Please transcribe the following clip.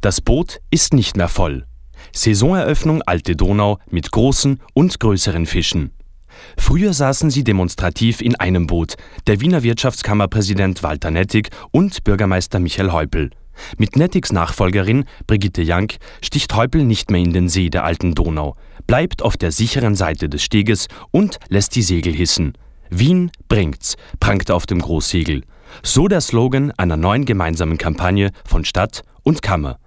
Das Boot ist nicht mehr voll. Saisoneröffnung Alte Donau mit großen und größeren Fischen. Früher saßen sie demonstrativ in einem Boot, der Wiener Wirtschaftskammerpräsident Walter Nettig und Bürgermeister Michael Häupl. Mit Nettigs Nachfolgerin Brigitte Jank sticht Häupl nicht mehr in den See der Alten Donau, bleibt auf der sicheren Seite des Steges und lässt die Segel hissen. Wien bringt's, prangte auf dem Großsegel. So der Slogan einer neuen gemeinsamen Kampagne von Stadt und Kammer.